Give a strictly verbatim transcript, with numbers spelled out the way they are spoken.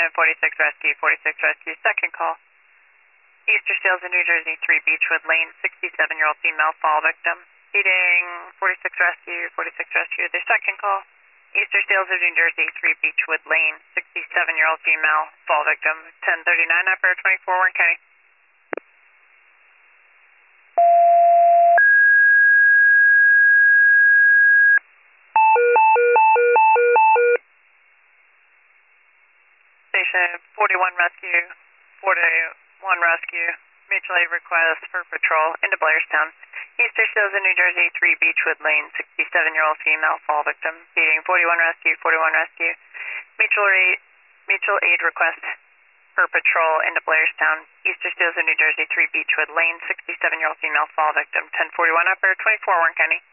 forty-six Rescue, forty-six Rescue, second call. Easter Sales in New Jersey, three Beechwood Lane, sixty-seven-year-old female fall victim. Feeding forty-six Rescue, forty-six Rescue, their second call. Easter Sales of New Jersey, three Beechwood Lane, sixty-seven-year-old female fall victim. ten thirty-nine, Operator twenty-four, Warren County. Station forty-one Rescue, forty-one Rescue, mutual aid request for patrol into Blairstown. Easter Sales in New Jersey, three Beechwood Lane, sixty-seven-year-old female fall victim. Feeding forty-one Rescue, forty-one Rescue, mutual aid, mutual aid request for patrol into Blairstown. Easter Sales in New Jersey, three Beechwood Lane, sixty-seven-year-old female fall victim. ten forty-one, Operator twenty-four, Warren County.